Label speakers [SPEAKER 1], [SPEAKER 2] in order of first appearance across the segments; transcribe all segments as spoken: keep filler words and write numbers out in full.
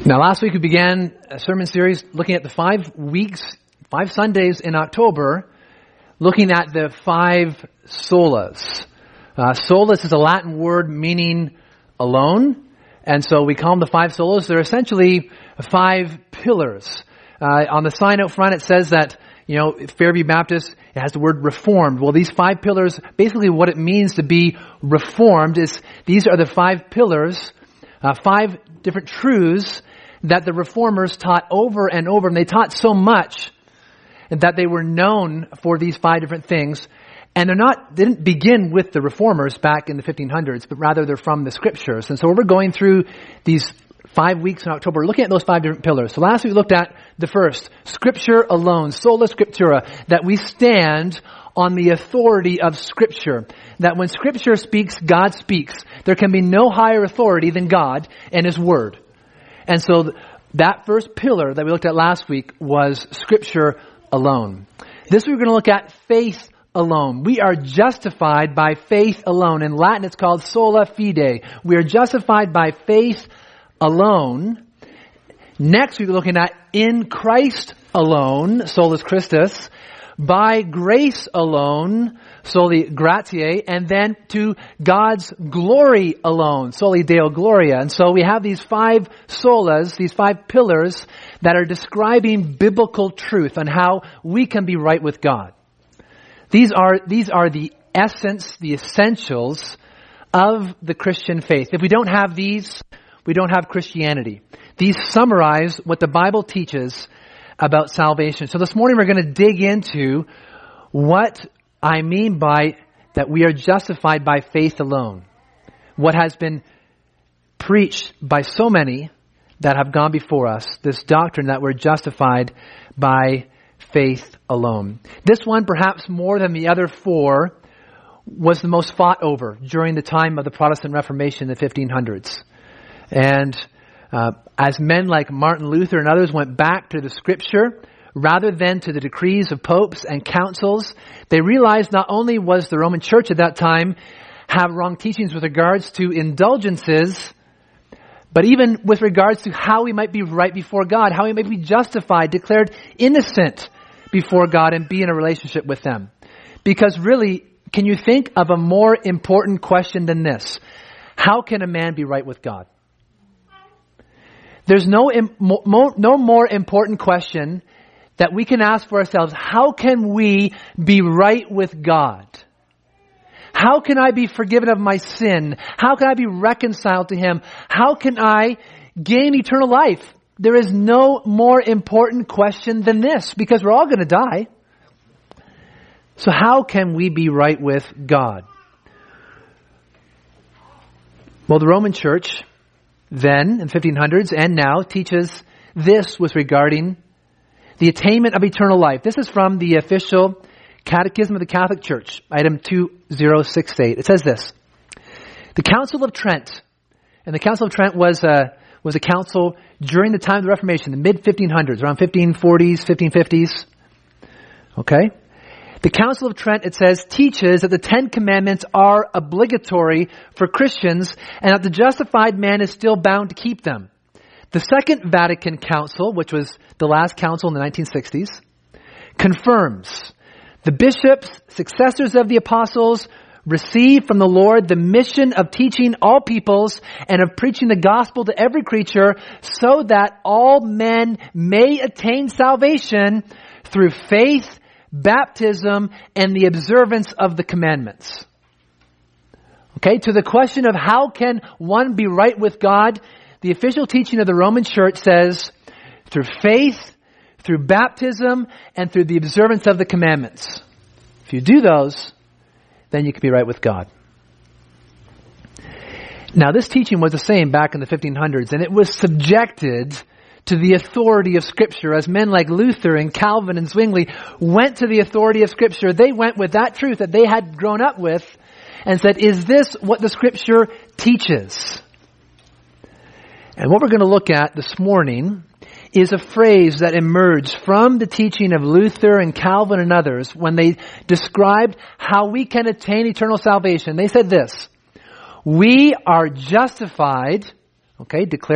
[SPEAKER 1] Now, last week we began a sermon series looking at the five weeks, five Sundays in October, looking at the five solas. Uh, solus is a Latin word meaning alone, and so we call them the five solas. They're essentially five pillars. Uh, on the sign out front, it says that, you know, Fairview Baptist, it has the word reformed. Well, these five pillars, basically what it means to be reformed is these are the five pillars, uh, five different truths that the reformers taught over and over, and they taught so much that they were known for these five different things. And they're not, they didn't begin with the reformers back in the fifteen hundreds, but rather they're from the scriptures. And so we're going through these five weeks in October, looking at those five different pillars. So last week we looked at the first, Scripture alone, sola scriptura, that we stand on the authority of Scripture. That when Scripture speaks, God speaks. There can be no higher authority than God and His Word. And so that first pillar that we looked at last week was Scripture alone. This week we're going to look at faith alone. We are justified by faith alone. In Latin it's called sola fide. We are justified by faith alone. Next week we're looking at in Christ alone, solus Christus, by grace alone, soli gratiae, and then to God's glory alone, soli Deo gloria. And so we have these five solas, these five pillars that are describing biblical truth on how we can be right with God. These are, these are the essence, the essentials of the Christian faith. If we don't have these, we don't have Christianity. These summarize what the Bible teaches about salvation. So this morning we're going to dig into what I mean by that we are justified by faith alone. What has been preached by so many that have gone before us, this doctrine that we're justified by faith alone. This one, perhaps more than the other four, was the most fought over during the time of the Protestant Reformation in the fifteen hundreds. And uh, as men like Martin Luther and others went back to the Scripture, rather than to the decrees of popes and councils, they realized not only was the Roman Church at that time have wrong teachings with regards to indulgences, but even with regards to how we might be right before God, how we might be justified, declared innocent before God and be in a relationship with them. Because really, can you think of a more important question than this? How can a man be right with God? There's no, no more important question that we can ask for ourselves. How can we be right with God? How can I be forgiven of my sin? How can I be reconciled to Him? How can I gain eternal life? There is no more important question than this, because we're all going to die. So how can we be right with God? Well, the Roman Church then in the fifteen hundreds and now teaches this with regarding the attainment of eternal life. This is from the official Catechism of the Catholic Church, item two thousand sixty-eight. It says this: the Council of Trent, and the Council of Trent was a, was a council during the time of the Reformation, the mid fifteen hundreds, around fifteen forties, fifteen fifties. Okay? The Council of Trent, it says, teaches that the Ten Commandments are obligatory for Christians and that the justified man is still bound to keep them. The Second Vatican Council, which was the last council in the nineteen sixties, confirms the bishops, successors of the apostles, receive from the Lord the mission of teaching all peoples and of preaching the gospel to every creature so that all men may attain salvation through faith, baptism, and the observance of the commandments. Okay, to the question of how can one be right with God, the official teaching of the Roman Church says, through faith, through baptism, and through the observance of the commandments. If you do those, then you can be right with God. Now, this teaching was the same back in the fifteen hundreds, and it was subjected to the authority of Scripture. As men like Luther and Calvin and Zwingli went to the authority of Scripture, they went with that truth that they had grown up with and said, is this what the Scripture teaches? And what we're going to look at this morning is a phrase that emerged from the teaching of Luther and Calvin and others when they described how we can attain eternal salvation. They said this: we are justified, okay, declared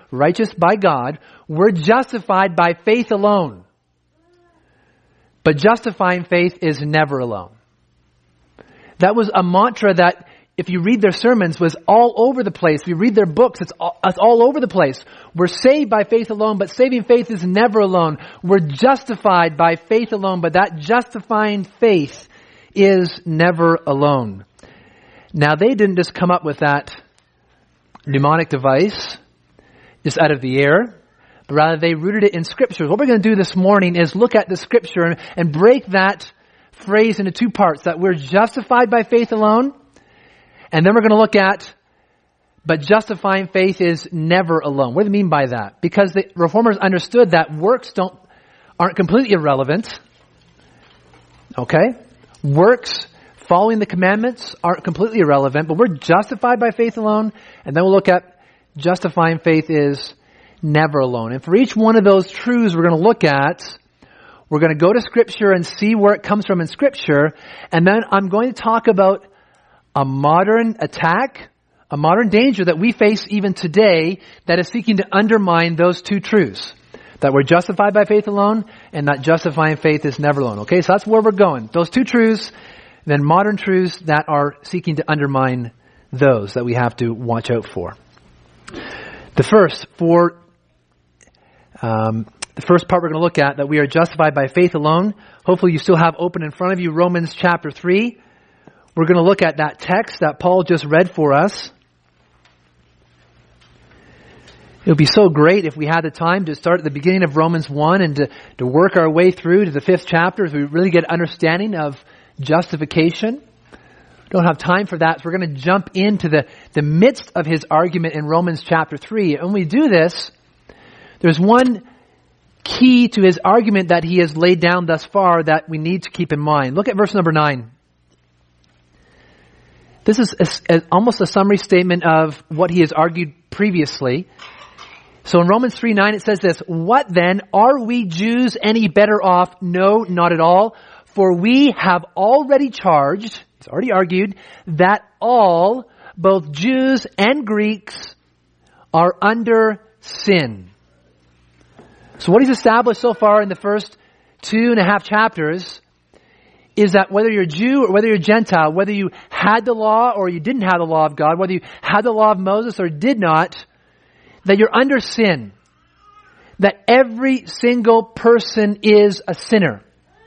[SPEAKER 1] righteous by God. We're justified by faith alone. But justifying faith is never alone. That was a mantra that, if you read their sermons, was all over the place. If you read their books, it's all, it's all over the place. We're saved by faith alone, but saving faith is never alone. We're justified by faith alone, but that justifying faith is never alone. Now, they didn't just come up with that mnemonic device just out of the air, but rather they rooted it in Scripture. What we're going to do this morning is look at the Scripture and, and break that phrase into two parts, that we're justified by faith alone, and then we're going to look at, but justifying faith is never alone. What do they mean by that? Because the Reformers understood that works don't aren't completely irrelevant. Okay? Works, following the commandments, aren't completely irrelevant, but we're justified by faith alone, and then we'll look at justifying faith is never alone. And for each one of those truths we're going to look at, we're going to go to Scripture and see where it comes from in Scripture, and then I'm going to talk about a modern attack, a modern danger that we face even today that is seeking to undermine those two truths. That we're justified by faith alone, and that justifying faith is never alone. Okay, so that's where we're going. Those two truths, then modern truths that are seeking to undermine those that we have to watch out for. The first, for um, the first part we're going to look at, that we are justified by faith alone. Hopefully you still have open in front of you Romans chapter three. We're going to look at that text that Paul just read for us. It would be so great if we had the time to start at the beginning of Romans one and to, to work our way through to the fifth chapter as we really get understanding of justification. We don't have time for that, so we're going to jump into the, the midst of his argument in Romans chapter three. And when we do this, there's one key to his argument that he has laid down thus far that we need to keep in mind. Look at verse number nine. This is a, a, almost a summary statement of what he has argued previously. So in Romans three nine it says this, "What then? Are we Jews any better off? No, not at all. For we have already charged," he's already argued, "that all, both Jews and Greeks, are under sin." So what he's established so far in the first two and a half chapters is that whether you're Jew or whether you're Gentile, whether you had the law or you didn't have the law of God, whether you had the law of Moses or did not, that you're under sin. That every single person is a sinner.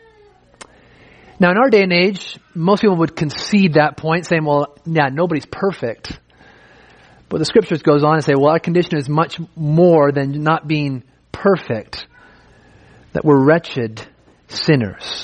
[SPEAKER 1] Now in our day and age, most people would concede that point, saying, well, yeah, nobody's perfect. But the Scriptures goes on and say, well, our condition is much more than not being perfect. That we're wretched sinners.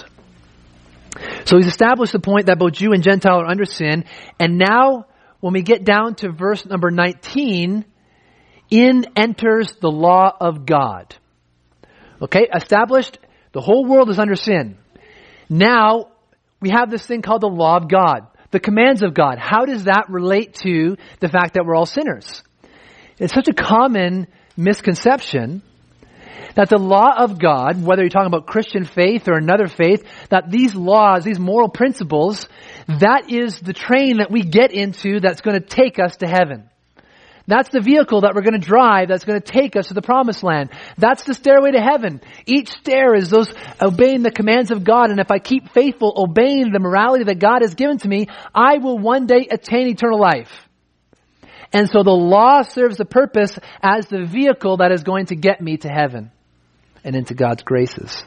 [SPEAKER 1] So he's established the point that both Jew and Gentile are under sin. And now, when we get down to verse number nineteen, in enters the law of God. Okay, established, the whole world is under sin. Now, we have this thing called the law of God, the commands of God. How does that relate to the fact that we're all sinners? It's such a common misconception that the law of God, whether you're talking about Christian faith or another faith, that these laws, these moral principles, that is the train that we get into that's going to take us to heaven. That's the vehicle that we're going to drive that's going to take us to the promised land. That's the stairway to heaven. Each stair is those obeying the commands of God. And if I keep faithful, obeying the morality that God has given to me, I will one day attain eternal life. And so the law serves the purpose as the vehicle that is going to get me to heaven and into God's graces.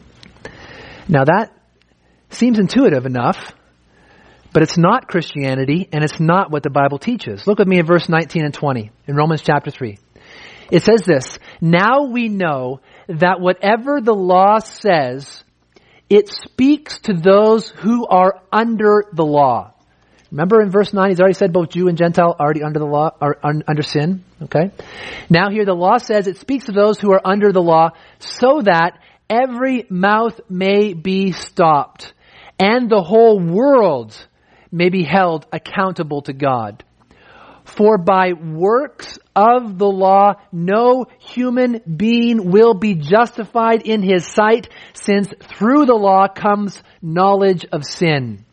[SPEAKER 1] Now that seems intuitive enough, but it's not Christianity, and it's not what the Bible teaches. Look with me at verse nineteen and twenty in Romans chapter three. It says this, "Now we know that whatever the law says, it speaks to those who are under the law." Remember in verse nine, he's already said both Jew and Gentile are already under the law, are un, under sin. Okay. Now here the law says it speaks to those who are under the law, so that every mouth may be stopped, and the whole world may be held accountable to God. For by works of the law, no human being will be justified in his sight, since through the law comes knowledge of sin.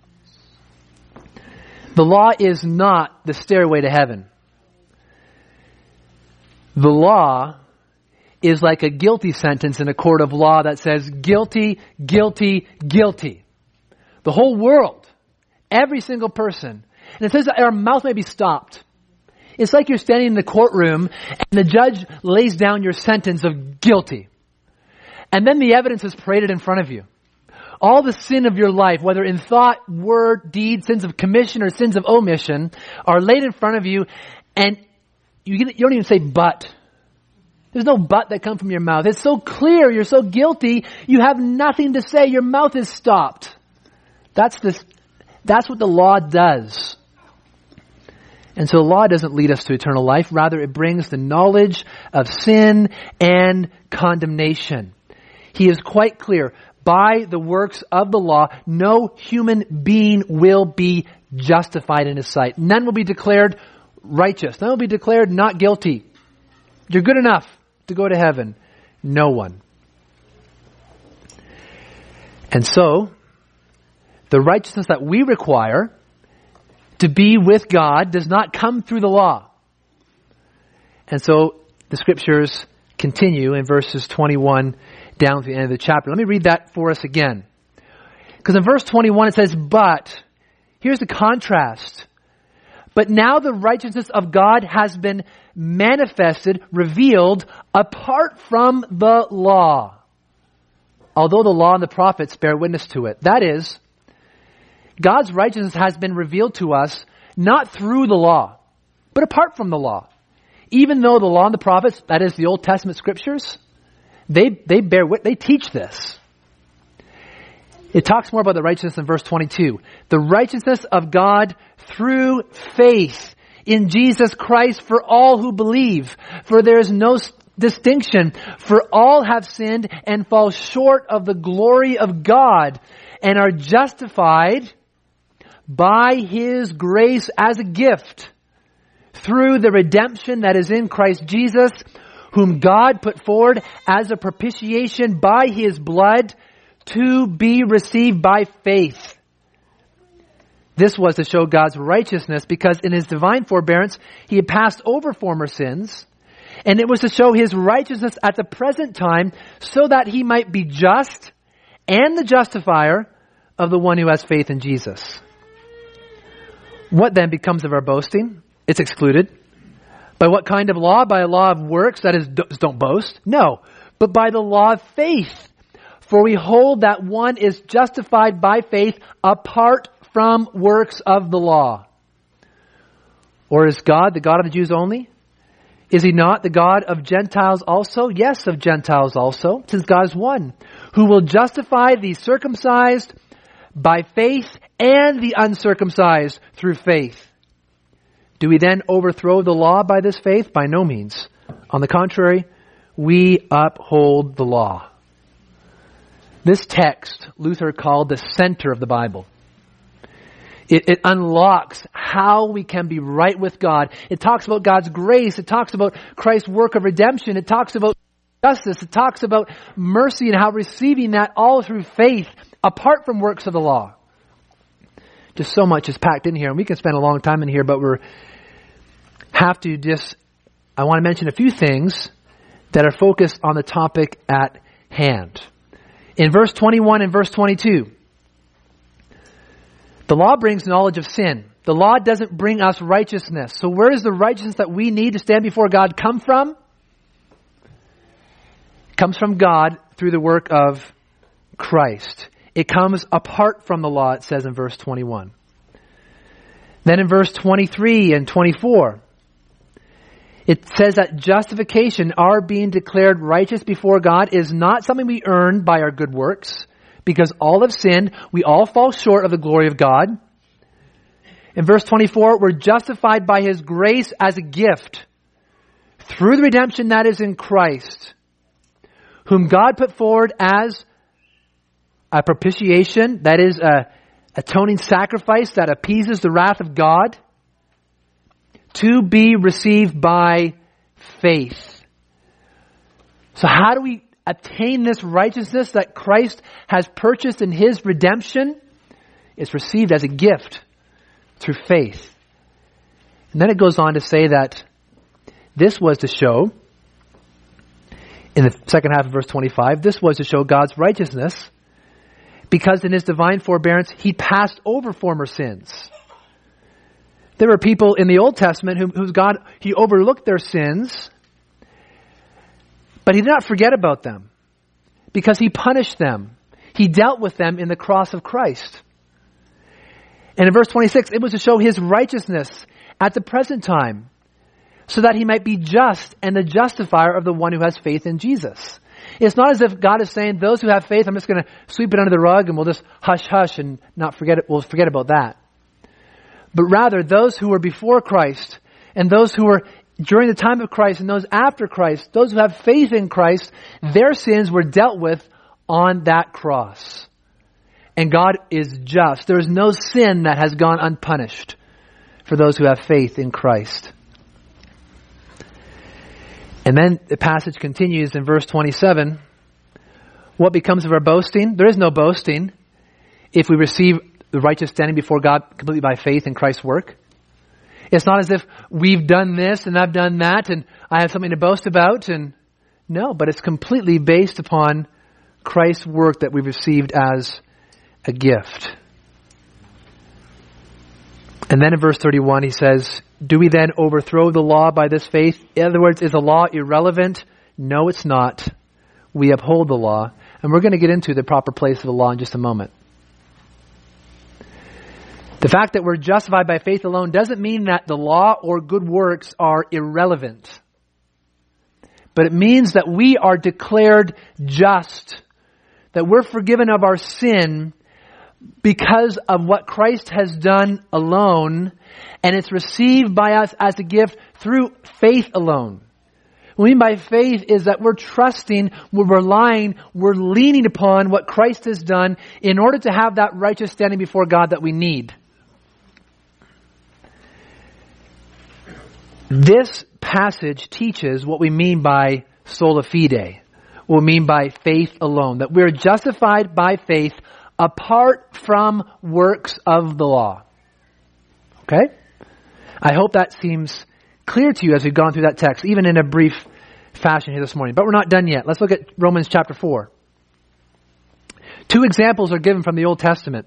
[SPEAKER 1] The law is not the stairway to heaven. The law is like a guilty sentence in a court of law that says guilty, guilty, guilty. The whole world, every single person. And it says that our mouth may be stopped. It's like you're standing in the courtroom and the judge lays down your sentence of guilty. And then the evidence is paraded in front of you. All the sin of your life, whether in thought, word, deed, sins of commission or sins of omission, are laid in front of you, and you, you don't even say but. There's no but that comes from your mouth. It's so clear. You're so guilty. You have nothing to say. Your mouth is stopped. That's this. That's what the law does. And so the law doesn't lead us to eternal life. Rather, it brings the knowledge of sin and condemnation. He is quite clear. By the works of the law, no human being will be justified in his sight. None will be declared righteous. None will be declared not guilty. You're good enough to go to heaven. No one. And so, the righteousness that we require to be with God does not come through the law. And so, the scriptures continue in verses twenty-one down to the end of the chapter. Let me read that for us again. Because in verse twenty-one it says, but, here's the contrast. But now the righteousness of God has been manifested, revealed, apart from the law. Although the law and the prophets bear witness to it. That is, God's righteousness has been revealed to us not through the law, but apart from the law. Even though the law and the prophets, that is the Old Testament scriptures, they they bear wit- they teach this. It talks more about the righteousness in verse twenty-two. The righteousness of God through faith in Jesus Christ for all who believe. For there is no s- distinction, for all have sinned and fall short of the glory of God and are justified by His grace as a gift through the redemption that is in Christ Jesus, whom God put forward as a propitiation by His blood to be received by faith. This was to show God's righteousness, because in His divine forbearance He had passed over former sins, and it was to show His righteousness at the present time, so that He might be just and the justifier of the one who has faith in Jesus. What then becomes of our boasting? It's excluded. By what kind of law? By a law of works, that is, don't boast? No, but by the law of faith. For we hold that one is justified by faith apart from works of the law. Or is God the God of the Jews only? Is He not the God of Gentiles also? Yes, of Gentiles also, since God is one, who will justify the circumcised by faith and the uncircumcised through faith. Do we then overthrow the law by this faith? By no means. On the contrary, we uphold the law. This text, Luther called the center of the Bible. It, it unlocks how we can be right with God. It talks about God's grace. It talks about Christ's work of redemption. It talks about justice. It talks about mercy and how receiving that all through faith, apart from works of the law. Just so much is packed in here, and we can spend a long time in here, but we're have to just, I want to mention a few things that are focused on the topic at hand. In verse twenty-one and verse twenty-two, the law brings knowledge of sin. The law doesn't bring us righteousness. So where does the righteousness that we need to stand before God come from? It comes from God through the work of Christ. It comes apart from the law, it says in verse twenty-one. Then in verse twenty-three and twenty-four, it says that justification, our being declared righteous before God, is not something we earn by our good works, because all have sinned. We all fall short of the glory of God. In verse twenty-four, we're justified by His grace as a gift through the redemption that is in Christ, whom God put forward as a propitiation, that is a atoning sacrifice that appeases the wrath of God, to be received by faith. So how do we attain this righteousness that Christ has purchased in His redemption? It's received as a gift through faith. And then it goes on to say that this was to show in the second half of verse twenty-five, this was to show God's righteousness, because in his divine forbearance, he passed over former sins. There were people in the Old Testament who, whose God, he overlooked their sins, but he did not forget about them, because he punished them. He dealt with them in the cross of Christ. And in verse twenty-six, it was to show his righteousness at the present time, so that he might be just and the justifier of the one who has faith in Jesus. It's not as if God is saying, those who have faith, I'm just going to sweep it under the rug and we'll just hush hush and not forget it. We'll forget about that. But rather, those who were before Christ and those who were during the time of Christ and those after Christ, those who have faith in Christ, their sins were dealt with on that cross. And God is just. There is no sin that has gone unpunished for those who have faith in Christ. And then the passage continues in verse twenty-seven. What becomes of our boasting? There is no boasting if we receive the righteous standing before God completely by faith in Christ's work. It's not as if we've done this and I've done that and I have something to boast about. And no, but it's completely based upon Christ's work that we've received as a gift. And then in verse thirty-one, he says, do we then overthrow the law by this faith? In other words, is the law irrelevant? No, it's not. We uphold the law. And we're going to get into the proper place of the law in just a moment. The fact that we're justified by faith alone doesn't mean that the law or good works are irrelevant. But it means that we are declared just, that we're forgiven of our sin because of what Christ has done alone, and it's received by us as a gift through faith alone. What we mean by faith is that we're trusting, we're relying, we're leaning upon what Christ has done in order to have that righteous standing before God that we need. This passage teaches what we mean by sola fide, what we mean by faith alone, that we're justified by faith apart from works of the law. Okay? I hope that seems clear to you as we've gone through that text, even in a brief fashion here this morning. But we're not done yet. Let's look at Romans chapter four. Two examples are given from the Old Testament.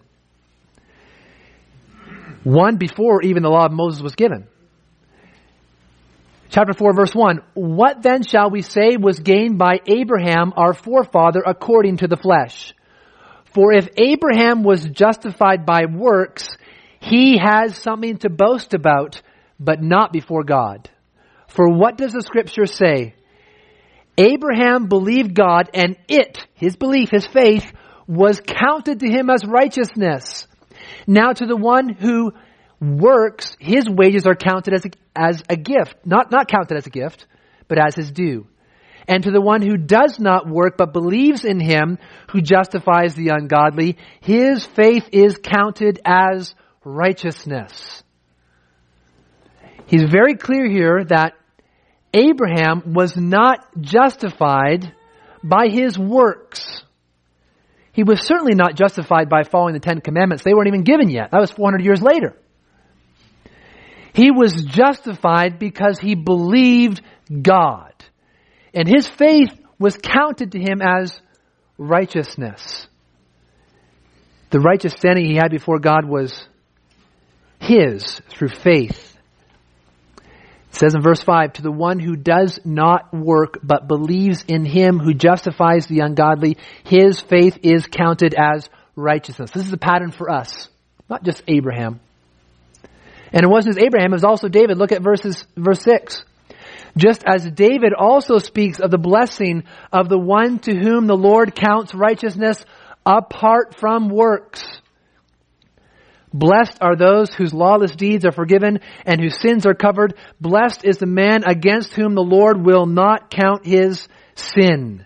[SPEAKER 1] One before even the law of Moses was given. Chapter four, verse one. What then shall we say was gained by Abraham, our forefather, according to the flesh? For if Abraham was justified by works, he has something to boast about, but not before God. For what does the scripture say? Abraham believed God, and it, his belief, his faith, was counted to him as righteousness. Now to the one who works, his wages are counted as a, as a gift. Not, not counted as a gift, but as his due. And to the one who does not work, but believes in him who justifies the ungodly, his faith is counted as righteousness. He's very clear here that Abraham was not justified by his works. He was certainly not justified by following the Ten Commandments. They weren't even given yet. That was four hundred years later. He was justified because he believed God. And his faith was counted to him as righteousness. The righteous standing he had before God was his through faith. It says in verse five, to the one who does not work but believes in him who justifies the ungodly, his faith is counted as righteousness. This is a pattern for us, not just Abraham. And it wasn't just Abraham, it was also David. Look at verses, verse six. Just as David also speaks of the blessing of the one to whom the Lord counts righteousness apart from works. Blessed are those whose lawless deeds are forgiven and whose sins are covered. Blessed is the man against whom the Lord will not count his sin.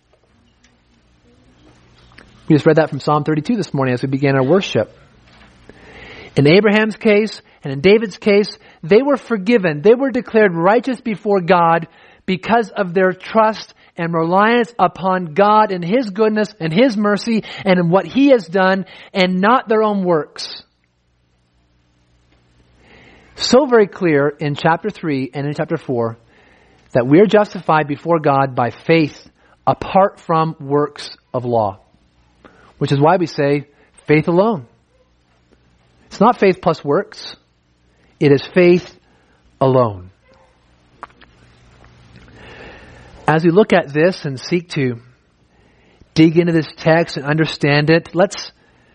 [SPEAKER 1] We just read that from Psalm thirty-two this morning as we began our worship. In Abraham's case and in David's case, they were forgiven. They were declared righteous before God because of their trust and reliance upon God and his goodness and his mercy and in what he has done and not their own works. So very clear in chapter three and in chapter four that we are justified before God by faith apart from works of law. Which is why we say faith alone. It's not faith plus works. It is faith alone. As we look at this and seek to dig into this text and understand it, let's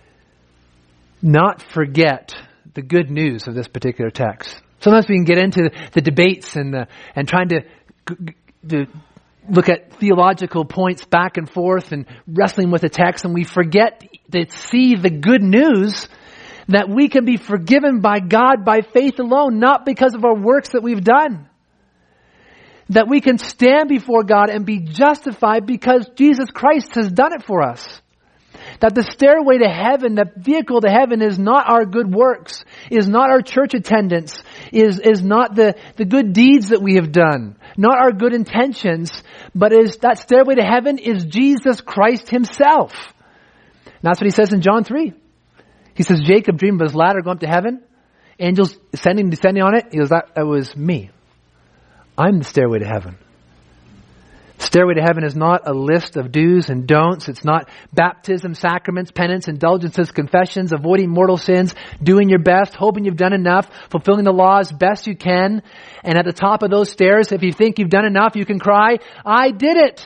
[SPEAKER 1] not forget the good news of this particular text. Sometimes we can get into the debates and the, and trying to, to look at theological points back and forth and wrestling with the text, and we forget to see the good news that we can be forgiven by God by faith alone, not because of our works that we've done. That we can stand before God and be justified because Jesus Christ has done it for us. That the stairway to heaven, the vehicle to heaven is not our good works, is not our church attendance, is, is not the, the good deeds that we have done, not our good intentions, but is that stairway to heaven is Jesus Christ himself. And that's what he says in John three. He says, Jacob dreamed of his ladder going up to heaven, angels ascending and descending on it. He goes, that, that was me. I'm the stairway to heaven. Stairway to heaven is not a list of do's and don'ts. It's not baptism, sacraments, penance, indulgences, confessions, avoiding mortal sins, doing your best, hoping you've done enough, fulfilling the law as best you can. And at the top of those stairs, if you think you've done enough, you can cry, I did it.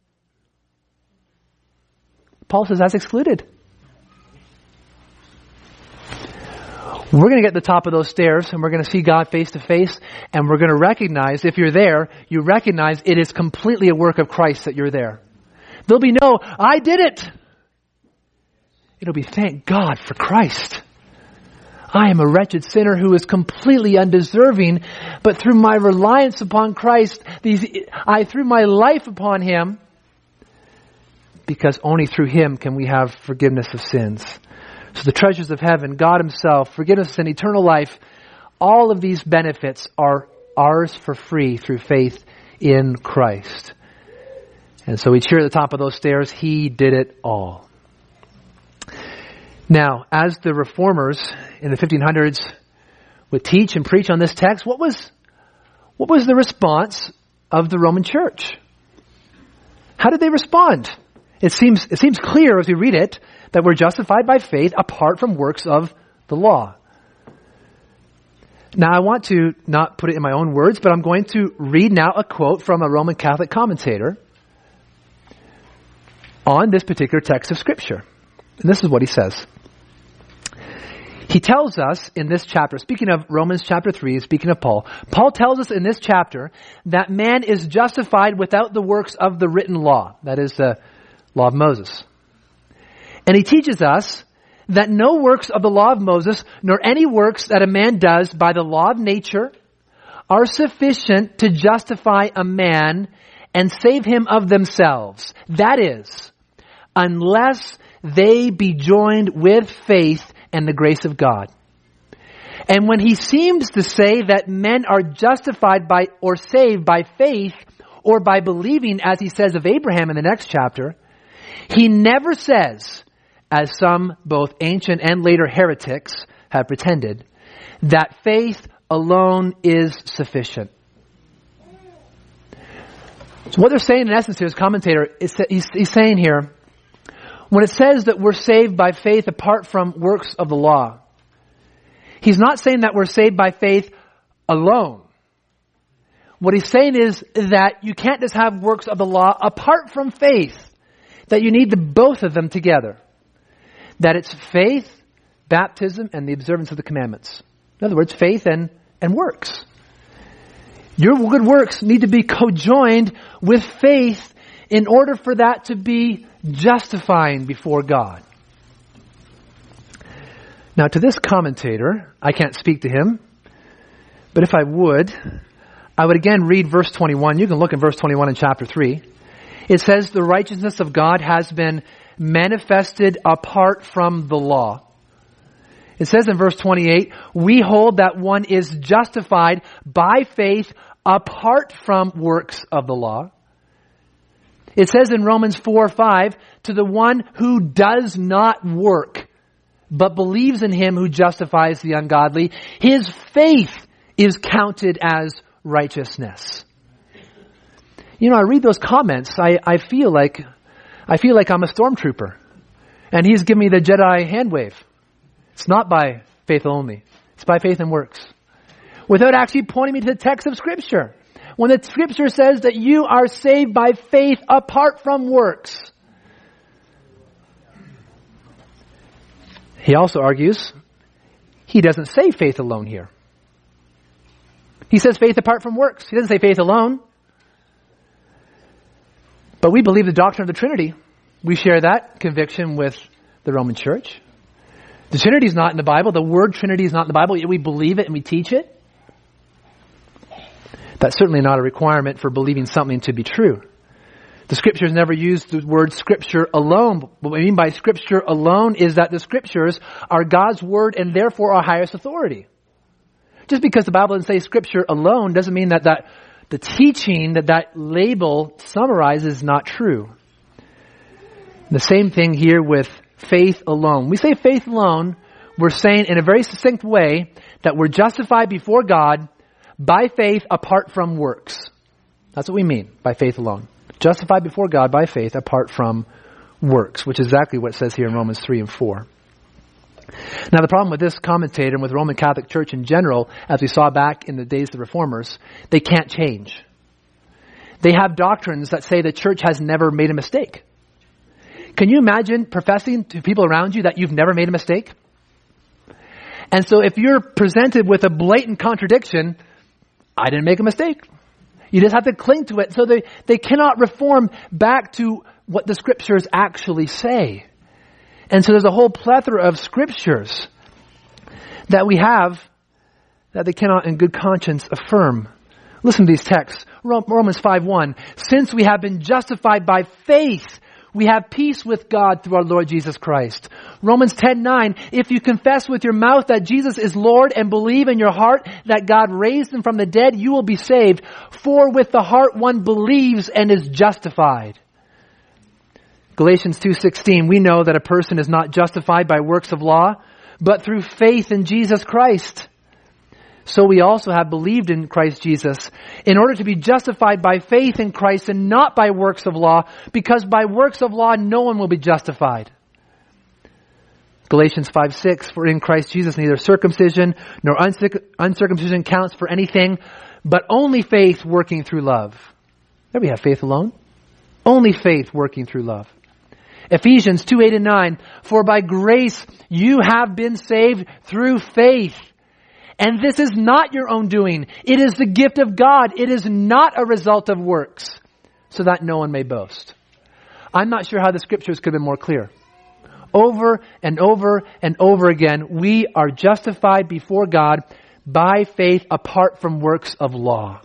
[SPEAKER 1] Paul says that's excluded. We're going to get to the top of those stairs and we're going to see God face to face, and we're going to recognize, if you're there, you recognize it is completely a work of Christ that you're there. There'll be no, I did it. It'll be, thank God for Christ. I am a wretched sinner who is completely undeserving, but through my reliance upon Christ, these, I threw my life upon Him, because only through Him can we have forgiveness of sins. So the treasures of heaven, God Himself, forgiveness and eternal life, all of these benefits are ours for free through faith in Christ. And so we cheer at the top of those stairs, He did it all. Now, as the reformers in the fifteen hundreds would teach and preach on this text, what was, what was the response of the Roman Church? How did they respond? It seems, it seems clear as we read it that we're justified by faith apart from works of the law. Now, I want to not put it in my own words, but I'm going to read now a quote from a Roman Catholic commentator on this particular text of Scripture. And this is what he says. He tells us in this chapter, speaking of Romans chapter three, speaking of Paul, Paul tells us in this chapter that man is justified without the works of the written law. That is the law of Moses. And he teaches us that no works of the law of Moses, nor any works that a man does by the law of nature, are sufficient to justify a man and save him of themselves. That is, unless they be joined with faith and the grace of God. And when he seems to say that men are justified by or saved by faith or by believing, as he says of Abraham in the next chapter, he never says, as some both ancient and later heretics have pretended, that faith alone is sufficient. So what they're saying in essence here, as commentator, is he's, he's saying here, when it says that we're saved by faith apart from works of the law, he's not saying that we're saved by faith alone. What he's saying is that you can't just have works of the law apart from faith, that you need the both of them together. That it's faith, baptism, and the observance of the commandments. In other words, faith and, and works. Your good works need to be co-joined with faith in order for that to be justifying before God. Now, to this commentator, I can't speak to him, but if I would, I would again read verse twenty-one. You can look at verse twenty-one in chapter three. It says, the righteousness of God has been manifested apart from the law. It says in verse twenty-eight, we hold that one is justified by faith apart from works of the law. It says in Romans four five, to the one who does not work, but believes in Him who justifies the ungodly, his faith is counted as righteousness. You know, I read those comments, I, I feel like, I feel like I'm a stormtrooper. And he's giving me the Jedi hand wave. It's not by faith only. It's by faith and works. Without actually pointing me to the text of Scripture. When the Scripture says that you are saved by faith apart from works. He also argues, he doesn't say faith alone here. He says faith apart from works. He doesn't say faith alone. But we believe the doctrine of the Trinity. We share that conviction with the Roman Church. The Trinity is not in the Bible. The word Trinity is not in the Bible, yet we believe it and we teach it. That's certainly not a requirement for believing something to be true. The Scriptures never use the word Scripture alone. What we mean by Scripture alone is that the Scriptures are God's Word and therefore our highest authority. Just because the Bible doesn't say Scripture alone doesn't mean that, that the teaching that that label summarizes is not true. The same thing here with faith alone. We say faith alone, we're saying in a very succinct way that we're justified before God by faith apart from works. That's what we mean by faith alone. Justified before God by faith apart from works, which is exactly what it says here in Romans three and four. Now the problem with this commentator and with Roman Catholic Church in general, as we saw back in the days of the Reformers, they can't change. They have doctrines that say the church has never made a mistake. Can you imagine professing to people around you that you've never made a mistake? And so if you're presented with a blatant contradiction, I didn't make a mistake. You just have to cling to it. So they, they cannot reform back to what the Scriptures actually say. And so there's a whole plethora of Scriptures that we have that they cannot in good conscience affirm. Listen to these texts. Romans five one. Since we have been justified by faith, we have peace with God through our Lord Jesus Christ. Romans ten nine. If you confess with your mouth that Jesus is Lord and believe in your heart that God raised him from the dead, you will be saved. For with the heart one believes and is justified. Galatians two sixteen. We know that a person is not justified by works of law, but through faith in Jesus Christ. So we also have believed in Christ Jesus in order to be justified by faith in Christ and not by works of law, because by works of law no one will be justified. Galatians five six, for in Christ Jesus neither circumcision nor uncircumcision counts for anything, but only faith working through love. There we have faith alone. Only faith working through love. Ephesians two eight and nine, for by grace you have been saved through faith. And this is not your own doing. It is the gift of God. It is not a result of works, so that no one may boast. I'm not sure how the Scriptures could have been more clear. Over and over and over again, we are justified before God by faith apart from works of law.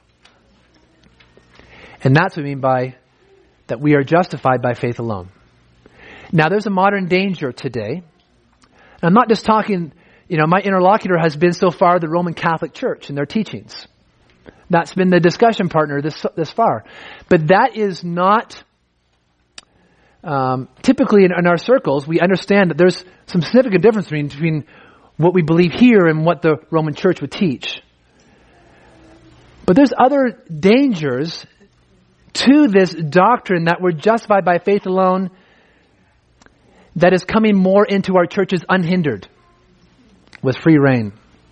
[SPEAKER 1] And that's what we mean by that we are justified by faith alone. Now, there's a modern danger today. I'm not just talking... You know, my interlocutor has been so far the Roman Catholic Church and their teachings. That's been the discussion partner this this far. But that is not, um, typically in, in our circles, we understand that there's some significant difference between, between what we believe here and what the Roman Church would teach. But there's other dangers to this doctrine that we're justified by faith alone that is coming more into our churches unhindered, with free reign.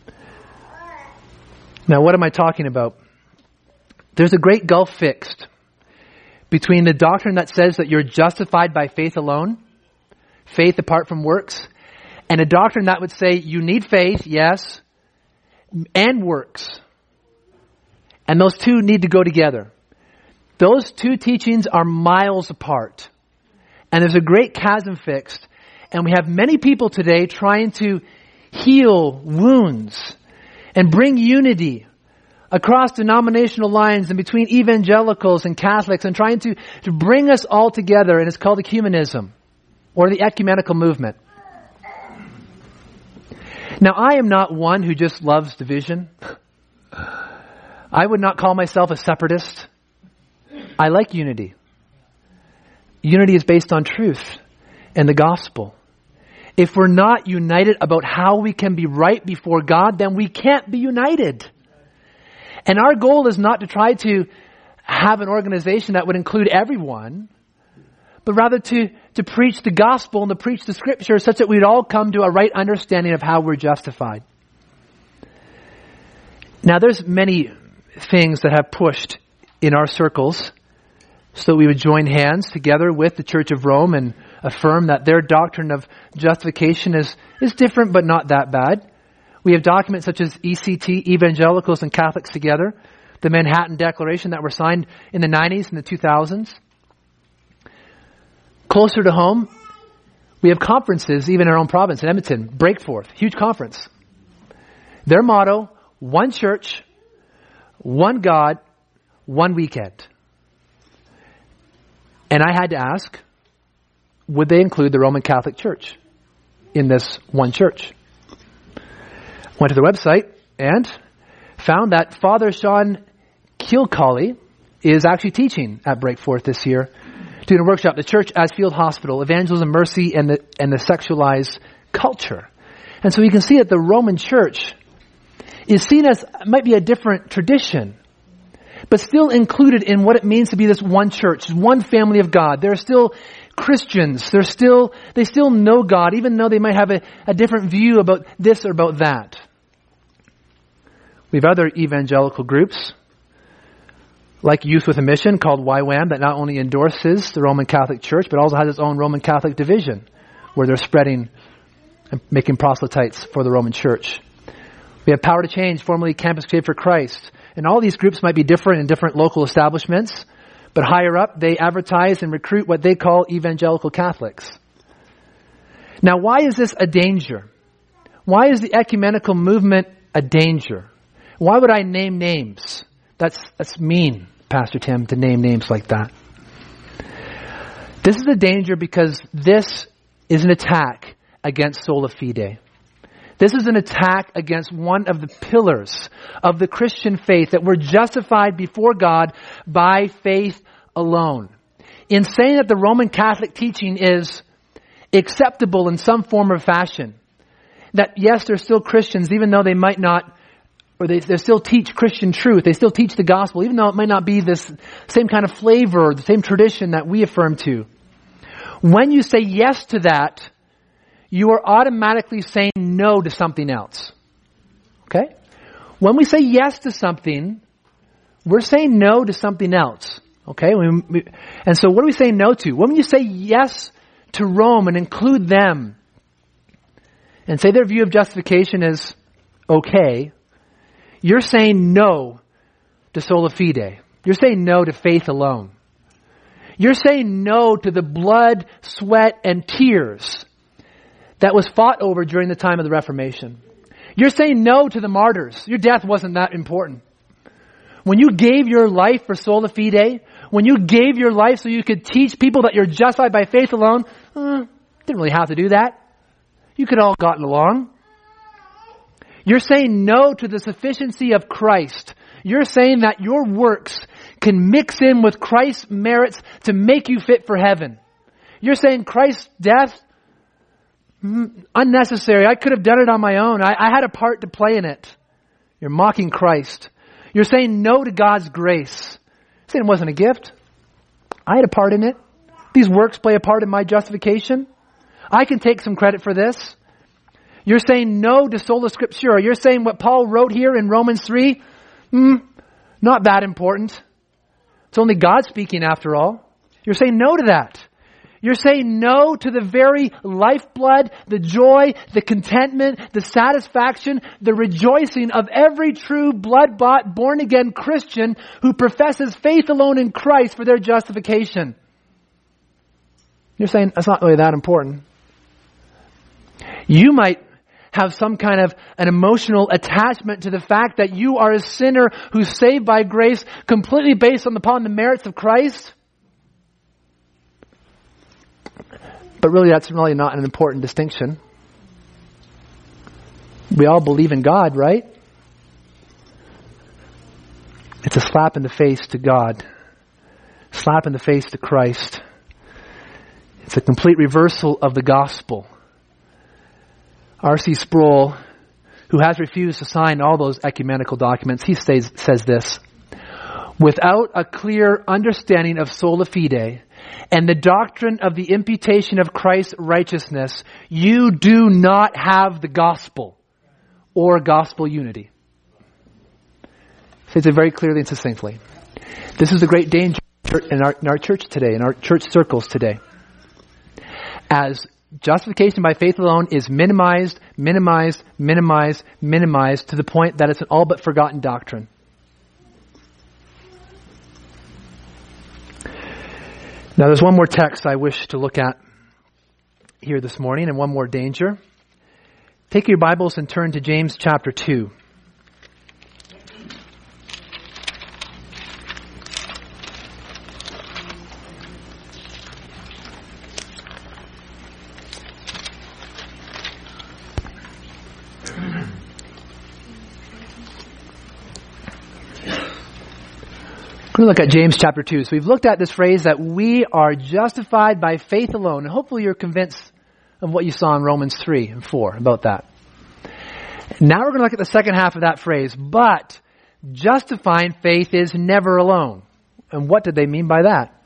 [SPEAKER 1] Now, what am I talking about? There's a great gulf fixed between the doctrine that says that you're justified by faith alone, faith apart from works, and a doctrine that would say you need faith, yes, and works. And those two need to go together. Those two teachings are miles apart. And there's a great chasm fixed. And we have many people today trying to heal wounds and bring unity across denominational lines and between evangelicals and Catholics, and trying to, to bring us all together. And it's called ecumenism, or the ecumenical movement. Now, I am not one who just loves division. I would not call myself a separatist. I like unity. Unity is based on truth and the gospel. If we're not united about how we can be right before God, then we can't be united. And our goal is not to try to have an organization that would include everyone, but rather to, to preach the gospel and to preach the scripture such that we'd all come to a right understanding of how we're justified. Now, there's many things that have pushed in our circles so that we would join hands together with the Church of Rome and affirm that their doctrine of justification is, is different but not that bad. We have documents such as E C T, Evangelicals and Catholics Together, the Manhattan Declaration that were signed in the nineties and the two thousands. Closer to home, we have conferences, even in our own province, in Edmonton, Breakforth, huge conference. Their motto, one church, one God, one weekend. And I had to ask, would they include the Roman Catholic Church in this one church? Went to their website and found that Father Sean Kilcawley is actually teaching at Breakforth this year, doing a workshop, The Church as Field Hospital, Evangelism, Mercy, and the, and the Sexualized Culture. And so you can see that the Roman Church is seen as, might be a different tradition, but still included in what it means to be this one church, one family of God. They're still Christians. They're still, they still know God, even though they might have a, a different view about this or about that. We have other evangelical groups, like Youth with a Mission, called Y WAM, that not only endorses the Roman Catholic Church, but also has its own Roman Catholic division, where they're spreading and making proselytes for the Roman Church. We have Power to Change, formerly Campus Crusade for Christ. And all these groups might be different in different local establishments, but higher up, they advertise and recruit what they call evangelical Catholics. Now, why is this a danger? Why is the ecumenical movement a danger? Why would I name names? That's, that's mean, Pastor Tim, to name names like that. This is a danger because this is an attack against sola fide. This is an attack against one of the pillars of the Christian faith, that we're justified before God by faith alone. In saying that the Roman Catholic teaching is acceptable in some form or fashion, that yes, they're still Christians, even though they might not, or they, they still teach Christian truth, they still teach the gospel, even though it might not be this same kind of flavor, the same tradition that we affirm to. When you say yes to that, you are automatically saying no to something else. Okay? When we say yes to something, we're saying no to something else. Okay? We, we, and so what are we saying no to? When you say yes to Rome and include them, and say their view of justification is okay, you're saying no to sola fide. You're saying no to faith alone. You're saying no to the blood, sweat, and tears that was fought over during the time of the Reformation. You're saying no to the martyrs. Your death wasn't that important. When you gave your life for sola fide, when you gave your life so you could teach people that you're justified by faith alone, uh, didn't really have to do that. You could have all gotten along. You're saying no to the sufficiency of Christ. You're saying that your works can mix in with Christ's merits to make you fit for heaven. You're saying Christ's death, unnecessary. I could have done it on my own. I, I had a part to play in it. You're mocking Christ. You're saying no to God's grace. You're saying it wasn't a gift. I had a part in it. These works play a part in my justification. I can take some credit for this. You're saying no to sola scriptura. You're saying what Paul wrote here in Romans three, mm, not that important. It's only God speaking after all. You're saying no to that. You're saying no to the very lifeblood, the joy, the contentment, the satisfaction, the rejoicing of every true blood-bought, born-again Christian who professes faith alone in Christ for their justification. You're saying that's not really that important. You might have some kind of an emotional attachment to the fact that you are a sinner who's saved by grace completely based on upon the merits of Christ. But really, that's really not an important distinction. We all believe in God, right? It's a slap in the face to God. Slap in the face to Christ. It's a complete reversal of the gospel. R C Sproul, who has refused to sign all those ecumenical documents, he says, says this: Without a clear understanding of sola fide and the doctrine of the imputation of Christ's righteousness, you do not have the gospel or gospel unity. Says it very clearly and succinctly. This is the great danger in our, in our church today, in our church circles today. As justification by faith alone is minimized, minimized, minimized, minimized to the point that it's an all but forgotten doctrine. Now there's one more text I wish to look at here this morning, and one more danger. Take your Bibles and turn to James chapter two. We're going to look at James chapter two. So we've looked at this phrase that we are justified by faith alone. And hopefully you're convinced of what you saw in Romans three and four about that. Now we're going to look at the second half of that phrase. But justifying faith is never alone. And what did they mean by that?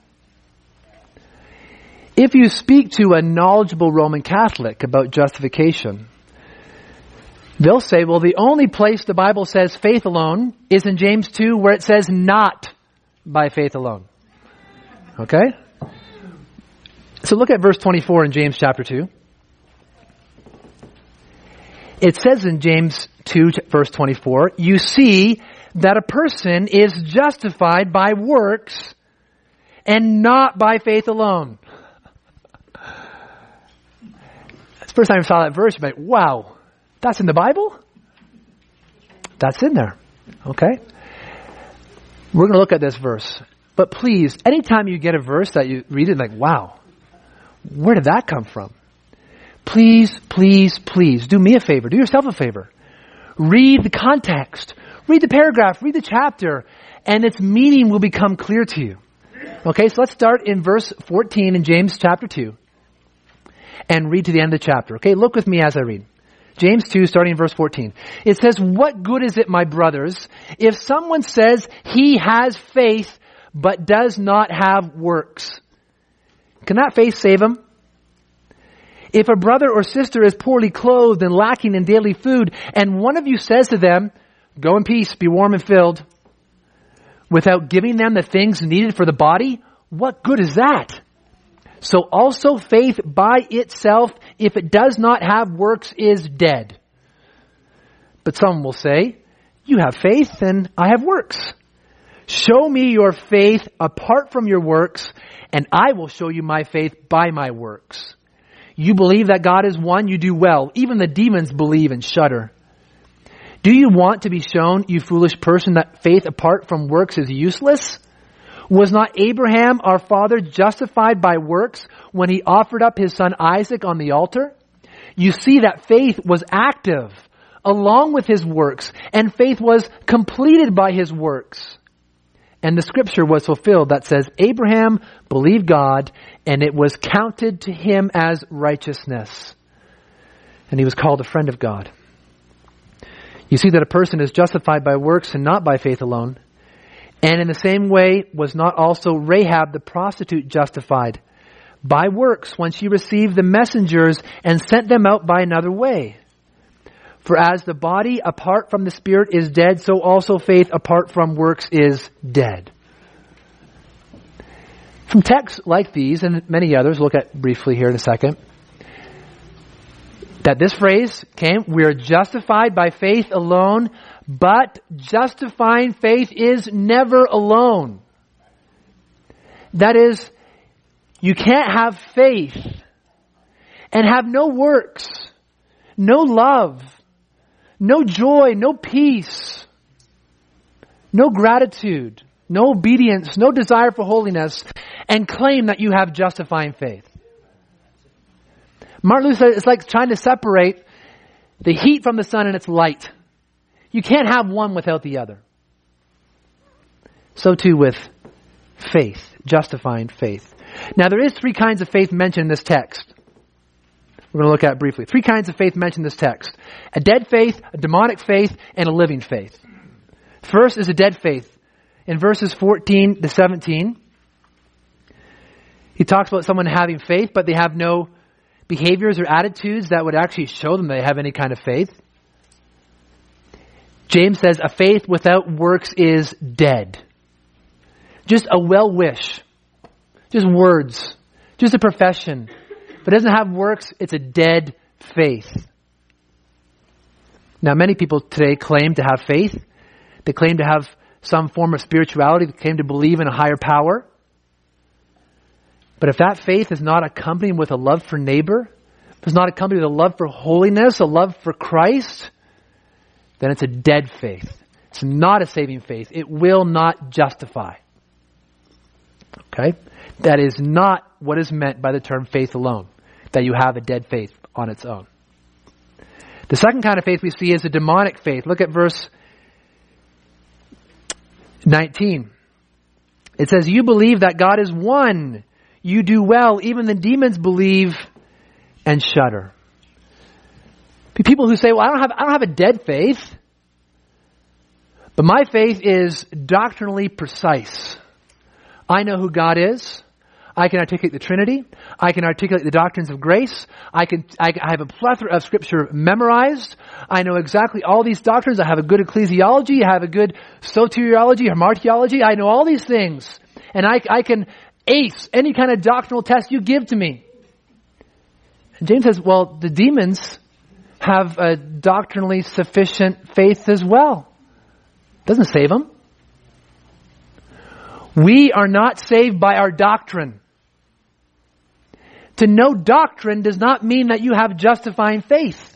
[SPEAKER 1] If you speak to a knowledgeable Roman Catholic about justification, they'll say, well, the only place the Bible says faith alone is in James two, where it says not by faith alone. Okay? So look at verse twenty-four in James chapter two. It says in James two verse twenty-four, you see that a person is justified by works and not by faith alone. That's the first time I saw that verse, I'm like, wow, that's in the Bible? That's in there. Okay? We're going to look at this verse. But please, anytime you get a verse that you read it like, wow, where did that come from? Please, please, please, do me a favor. Do yourself a favor. Read the context. Read the paragraph. Read the chapter. And its meaning will become clear to you. Okay, so let's start in verse fourteen in James chapter two. And read to the end of the chapter. Okay, look with me as I read. James two, starting in verse fourteen. It says, what good is it, my brothers, if someone says he has faith but does not have works? Can that faith save him? If a brother or sister is poorly clothed and lacking in daily food, and one of you says to them, go in peace, be warm and filled, without giving them the things needed for the body, what good is that? So also faith by itself, if it does not have works, is dead. But some will say, you have faith and I have works. Show me your faith apart from your works, and I will show you my faith by my works. You believe that God is one, you do well. Even the demons believe and shudder. Do you want to be shown, you foolish person, that faith apart from works is useless? Was not Abraham, our father, justified by works when he offered up his son Isaac on the altar? You see that faith was active along with his works, and faith was completed by his works. And the scripture was fulfilled that says, Abraham believed God, and it was counted to him as righteousness. And he was called a friend of God. You see that a person is justified by works and not by faith alone. And in the same way, was not also Rahab the prostitute justified by works when she received the messengers and sent them out by another way? For as the body apart from the spirit is dead, so also faith apart from works is dead. From texts like these and many others, look at briefly here in a second, that this phrase came, we are justified by faith alone, but justifying faith is never alone. That is, you can't have faith and have no works, no love, no joy, no peace, no gratitude, no obedience, no desire for holiness, and claim that you have justifying faith. Martin Luther said it's like trying to separate the heat from the sun and its light. You can't have one without the other. So too with faith, justifying faith. Now there is three kinds of faith mentioned in this text. We're going to look at it briefly. Three kinds of faith mentioned in this text. A dead faith, a demonic faith, and a living faith. First is a dead faith. in verses fourteen to seventeen, he talks about someone having faith, but they have no behaviors or attitudes that would actually show them they have any kind of faith. James says a faith without works is dead. Just a well wish. Just words. Just a profession. If it doesn't have works, it's a dead faith. Now, many people today claim to have faith. They claim to have some form of spirituality. They claim to believe in a higher power. But if that faith is not accompanied with a love for neighbor, if it's not accompanied with a love for holiness, a love for Christ, then it's a dead faith. It's not a saving faith. It will not justify. Okay? That is not what is meant by the term faith alone, that you have a dead faith on its own. The second kind of faith we see is a demonic faith. Look at verse nineteen. It says, you believe that God is one. You do well. Even the demons believe and shudder. People who say, well, I don't have, I don't have a dead faith, but my faith is doctrinally precise. I know who God is. I can articulate the Trinity. I can articulate the doctrines of grace. I can. I, I have a plethora of Scripture memorized. I know exactly all these doctrines. I have a good ecclesiology. I have a good soteriology, hamartiology. I know all these things. And I, I can ace any kind of doctrinal test you give to me. And James says, well, the demons have a doctrinally sufficient faith as well. Doesn't save them. We are not saved by our doctrine. To know doctrine does not mean that you have justifying faith.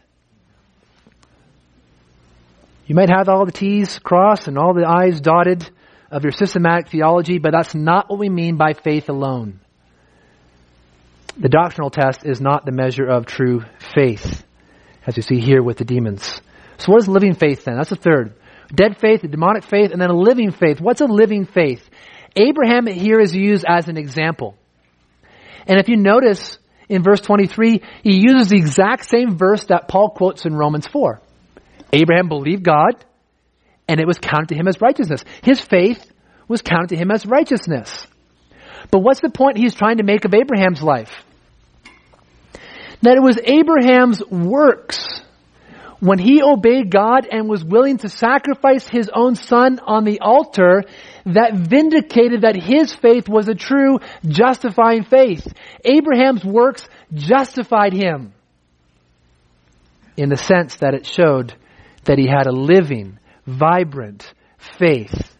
[SPEAKER 1] You might have all the T's crossed and all the I's dotted of your systematic theology, but that's not what we mean by faith alone. The doctrinal test is not the measure of true faith, as you see here with the demons. So what is living faith then? That's the third. Dead faith, a demonic faith, and then a living faith. What's a living faith? Abraham here is used as an example. And if you notice in verse twenty-three, he uses the exact same verse that Paul quotes in Romans four. Abraham believed God, and it was counted to him as righteousness. His faith was counted to him as righteousness. But what's the point he's trying to make of Abraham's life? That it was Abraham's works, when he obeyed God and was willing to sacrifice his own son on the altar, that vindicated that his faith was a true justifying faith. Abraham's works justified him in the sense that it showed that he had a living, vibrant faith.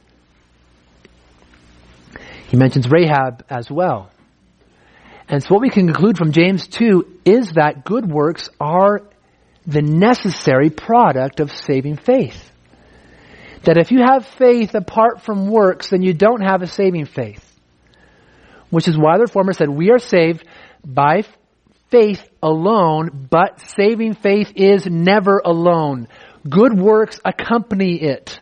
[SPEAKER 1] He mentions Rahab as well. And so what we can conclude from James two is that good works are the necessary product of saving faith. That if you have faith apart from works, then you don't have a saving faith. Which is why the Reformer said, we are saved by faith alone, but saving faith is never alone. Good works accompany it.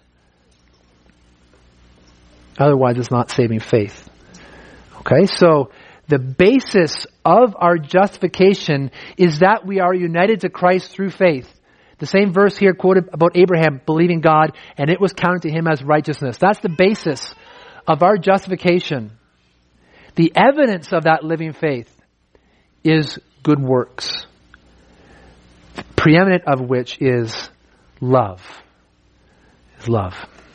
[SPEAKER 1] Otherwise, it's not saving faith. Okay, so the basis of our justification is that we are united to Christ through faith. The same verse here quoted about Abraham believing God, and it was counted to him as righteousness. That's the basis of our justification. The evidence of that living faith is good works, preeminent of which is love. Is love.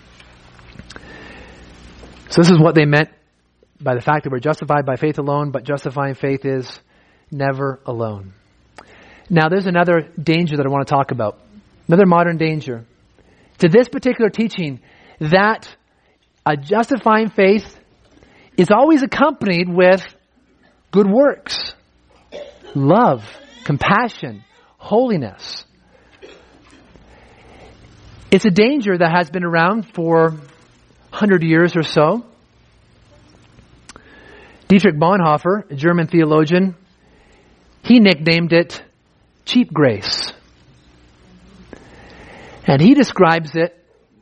[SPEAKER 1] So this is what they meant by the fact that we're justified by faith alone, but justifying faith is never alone. Now there's another danger that I want to talk about. Another modern danger. To this particular teaching, that a justifying faith is always accompanied with good works, love, compassion, holiness. It's a danger that has been around for a hundred years or so. Dietrich Bonhoeffer, a German theologian, he nicknamed it cheap grace. And he describes it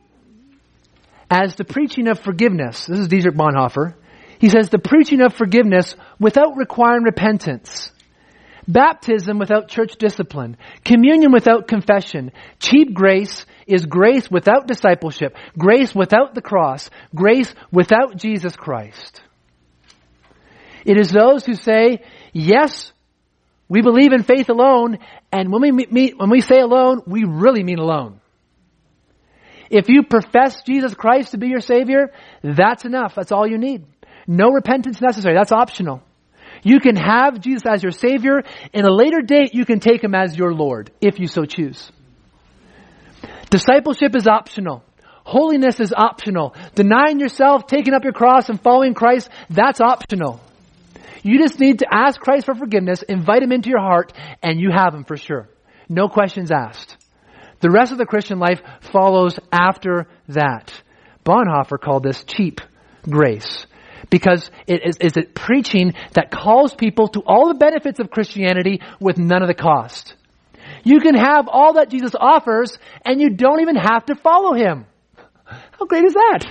[SPEAKER 1] as the preaching of forgiveness. This is Dietrich Bonhoeffer. He says the preaching of forgiveness without requiring repentance. Baptism without church discipline. Communion without confession. Cheap grace is grace without discipleship, grace without the cross, grace without Jesus Christ. It is those who say, yes, we believe in faith alone, and when we meet, when we say alone, we really mean alone. If you profess Jesus Christ to be your Savior, that's enough. That's all you need. No repentance necessary. That's optional. You can have Jesus as your Savior. In a later date, you can take Him as your Lord, if you so choose. Discipleship is optional. Holiness is optional. Denying yourself, taking up your cross, and following Christ, that's optional. You just need to ask Christ for forgiveness, invite Him into your heart, and you have Him for sure. No questions asked. The rest of the Christian life follows after that. Bonhoeffer called this cheap grace, because it is, is it preaching that calls people to all the benefits of Christianity with none of the cost. You can have all that Jesus offers, and you don't even have to follow Him. How great is that?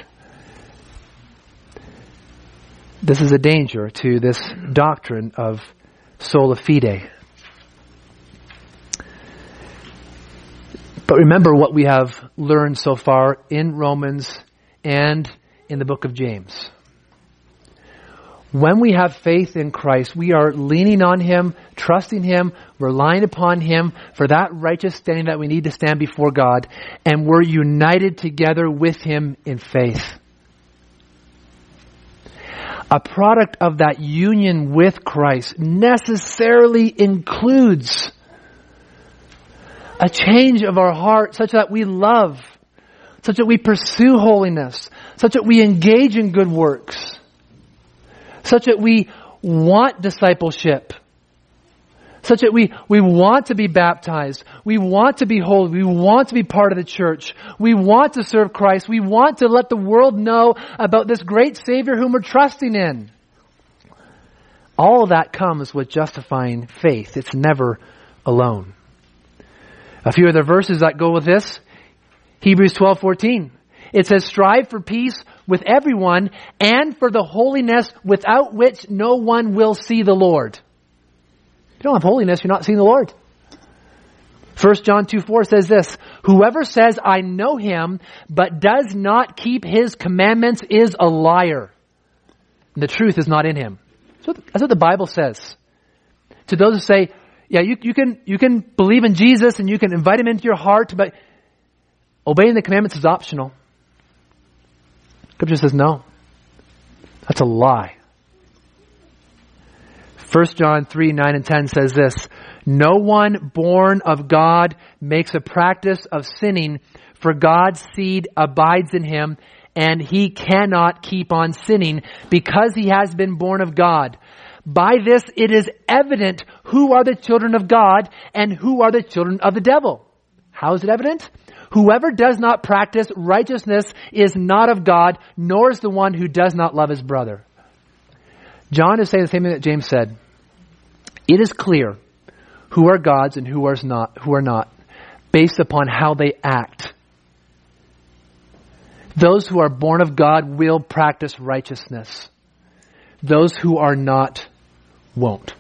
[SPEAKER 1] This is a danger to this doctrine of sola fide. But remember what we have learned so far in Romans and in the book of James. When we have faith in Christ, we are leaning on Him, trusting Him, relying upon Him for that righteous standing that we need to stand before God, and we're united together with Him in faith. A product of that union with Christ necessarily includes a change of our heart such that we love, such that we pursue holiness, such that we engage in good works, such that we want discipleship, such that we, we want to be baptized, we want to be holy, we want to be part of the church, we want to serve Christ, we want to let the world know about this great Savior whom we're trusting in. All of that comes with justifying faith. It's never alone. A few other verses that go with this. Hebrews twelve fourteen. It says, strive for peace with everyone and for the holiness without which no one will see the Lord. If you don't have holiness, you're not seeing the Lord. First John two four says this, whoever says, I know Him, but does not keep His commandments is a liar. And the truth is not in him. So that's what the Bible says. To those who say, yeah, you, you can you can believe in Jesus and you can invite Him into your heart, but obeying the commandments is optional. Scripture says no. That's a lie. First John three, nine and ten says this, no one born of God makes a practice of sinning, for God's seed abides in him, and he cannot keep on sinning because he has been born of God. By this it is evident who are the children of God and who are the children of the devil. How is it evident? Whoever does not practice righteousness is not of God, nor is the one who does not love his brother. John is saying the same thing that James said. It is clear who are God's and who are not, who are not, based upon how they act. Those who are born of God will practice righteousness. Those who are not won't.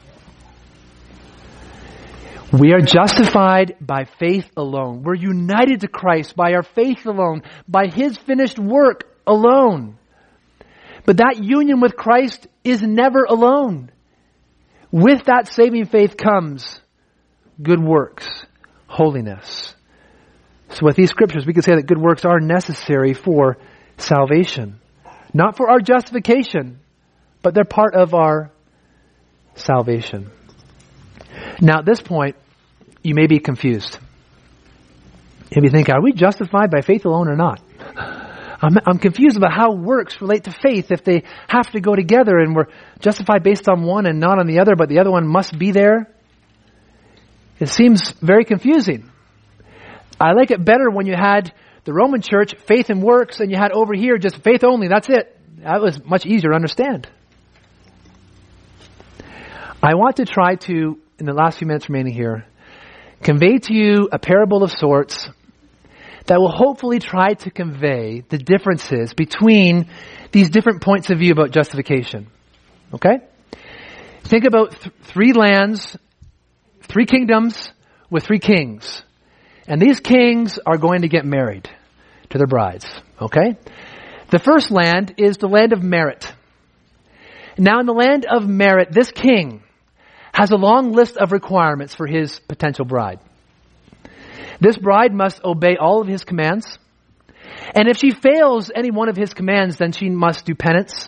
[SPEAKER 1] We are justified by faith alone. We're united to Christ by our faith alone, by His finished work alone. But that union with Christ is never alone. With that saving faith comes good works, holiness. So with these scriptures, we can say that good works are necessary for salvation. Not for our justification, but they're part of our salvation. Now at this point, you may be confused. You may think, are we justified by faith alone or not? I'm, I'm confused about how works relate to faith if they have to go together and we're justified based on one and not on the other, but the other one must be there. It seems very confusing. I like it better when you had the Roman church, faith and works, and you had over here just faith only. That's it. That was much easier to understand. I want to try to, in the last few minutes remaining here, convey to you a parable of sorts that will hopefully try to convey the differences between these different points of view about justification. Okay? Think about th- three lands, three kingdoms with three kings. And these kings are going to get married to their brides. Okay? The first land is the land of Merit. Now in the land of Merit, this king has a long list of requirements for his potential bride. This bride must obey all of his commands. And if she fails any one of his commands, then she must do penance.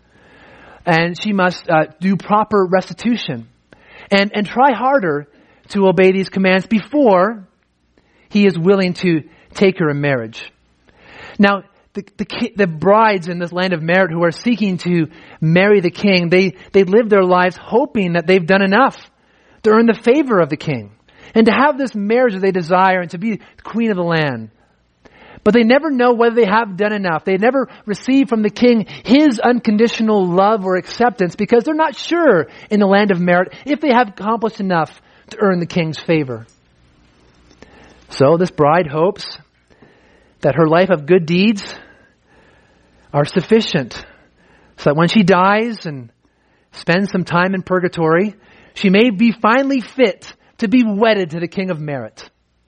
[SPEAKER 1] And she must uh, do proper restitution. And, and try harder to obey these commands before he is willing to take her in marriage. Now, the, the, the brides in this land of Merit who are seeking to marry the king, they, they live their lives hoping that they've done enough to earn the favor of the king. And to have this marriage that they desire and to be queen of the land. But they never know whether they have done enough. They never receive from the king his unconditional love or acceptance because they're not sure in the land of Merit if they have accomplished enough to earn the king's favor. So this bride hopes that her life of good deeds are sufficient so that when she dies and spends some time in purgatory, she may be finally fit to be wedded to the king of Merit.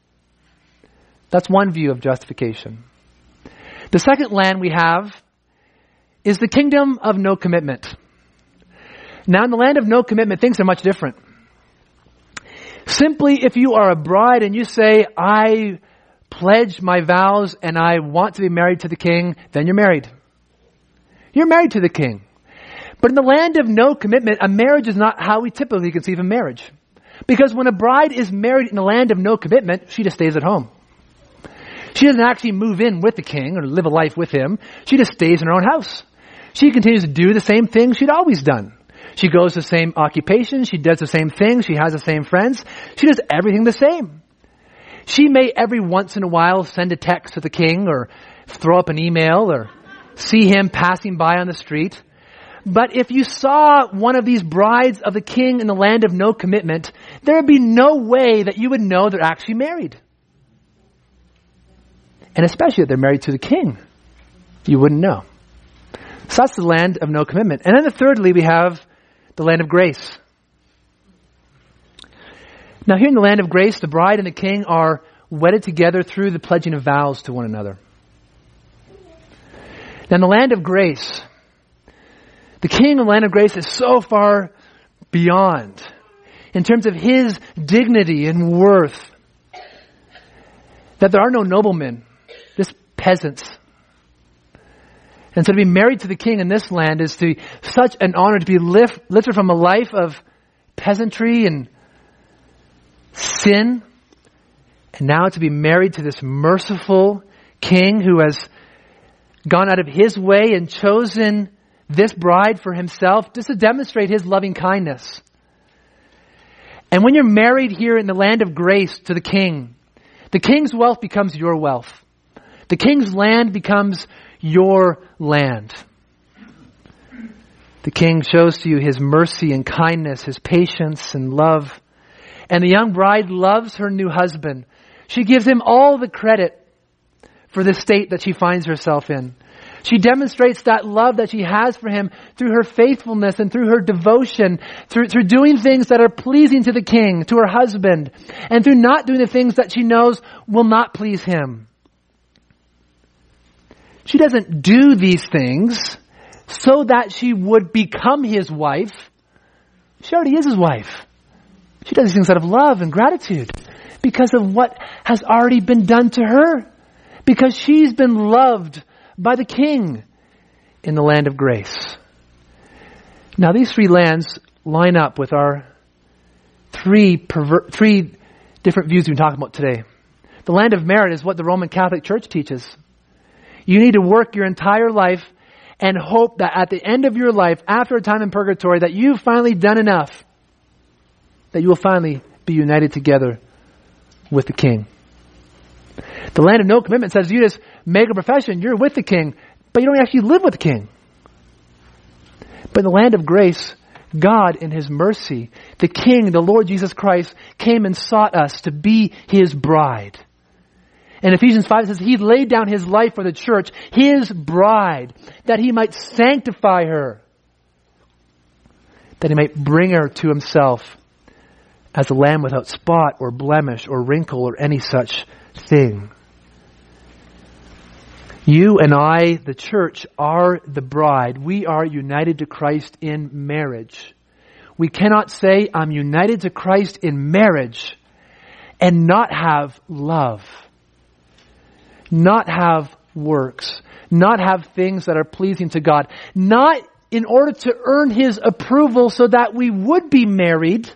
[SPEAKER 1] That's one view of justification. The second land we have is the kingdom of no commitment. Now in the land of no commitment, things are much different. Simply, if you are a bride and you say, I pledge my vows and I want to be married to the king, then you're married. You're married to the king. But in the land of no commitment, a marriage is not how we typically conceive of marriage. Because when a bride is married in the land of no commitment, she just stays at home. She doesn't actually move in with the king or live a life with him. She just stays in her own house. She continues to do the same thing she'd always done. She goes to the same occupation. She does the same thing. She has the same friends. She does everything the same. She may every once in a while send a text to the king or throw up an email or see him passing by on the street. But if you saw one of these brides of the king in the land of no commitment, there would be no way that you would know they're actually married. And especially if they're married to the king, you wouldn't know. So that's the land of no commitment. And then the thirdly, we have the land of grace. Now here in the land of grace, the bride and the king are wedded together through the pledging of vows to one another. Now in the land of grace, the king in the land of grace is so far beyond in terms of his dignity and worth that there are no noblemen, just peasants. And so to be married to the king in this land is to such an honor to be lift, lifted from a life of peasantry and sin, and now to be married to this merciful king who has gone out of his way and chosen this bride for himself just to demonstrate his loving kindness. And when you're married here in the land of grace to the king, the king's wealth becomes your wealth. The king's land becomes your land. The king shows to you his mercy and kindness, his patience and love. And the young bride loves her new husband. She gives him all the credit for the state that she finds herself in. She demonstrates that love that she has for him through her faithfulness and through her devotion, through, through doing things that are pleasing to the king, to her husband, and through not doing the things that she knows will not please him. She doesn't do these things so that she would become his wife. She already is his wife. She does these things out of love and gratitude because of what has already been done to her. Because she's been loved by the king in the land of grace. Now these three lands line up with our three perver- three different views we've been talking about today. The land of merit is what the Roman Catholic Church teaches. You need to work your entire life and hope that at the end of your life, after a time in purgatory, that you've finally done enough, that you will finally be united together with the king. The land of no commitment says you just make a profession, you're with the king, but you don't actually live with the king. But in the land of grace, God in his mercy, the king, the Lord Jesus Christ, came and sought us to be his bride. In Ephesians five it says he laid down his life for the church, his bride, that he might sanctify her, that he might bring her to himself as a lamb without spot or blemish or wrinkle or any such thing. You and I, the church, are the bride. We are united to Christ in marriage. We cannot say, I'm united to Christ in marriage and not have love, not have works, not have things that are pleasing to God, not in order to earn His approval so that we would be married.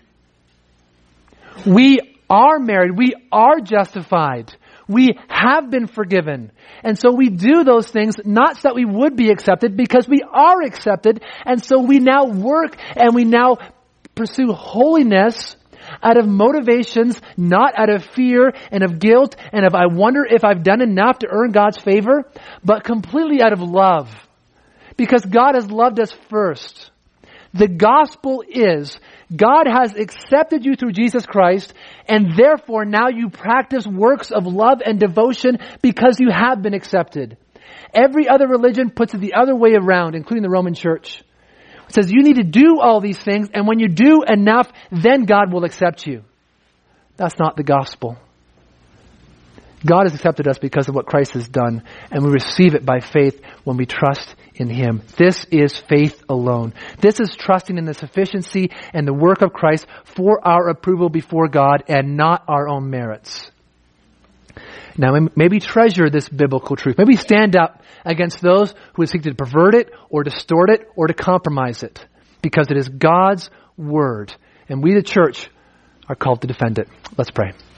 [SPEAKER 1] We are married. We are justified. We have been forgiven. And so we do those things not so that we would be accepted, because we are accepted. And so we now work and we now pursue holiness out of motivations, not out of fear and of guilt and of I wonder if I've done enough to earn God's favor, but completely out of love. Because God has loved us first. The gospel is God has accepted you through Jesus Christ, and therefore now you practice works of love and devotion because you have been accepted. Every other religion puts it the other way around, including the Roman Church. It says you need to do all these things, and when you do enough, then God will accept you. That's not the gospel. God has accepted us because of what Christ has done, and we receive it by faith when we trust in Him. This is faith alone. This is trusting in the sufficiency and the work of Christ for our approval before God and not our own merits. Now, maybe treasure this biblical truth. Maybe stand up against those who would seek to pervert it or distort it or to compromise it, because it is God's word, and we, the church, are called to defend it. Let's pray.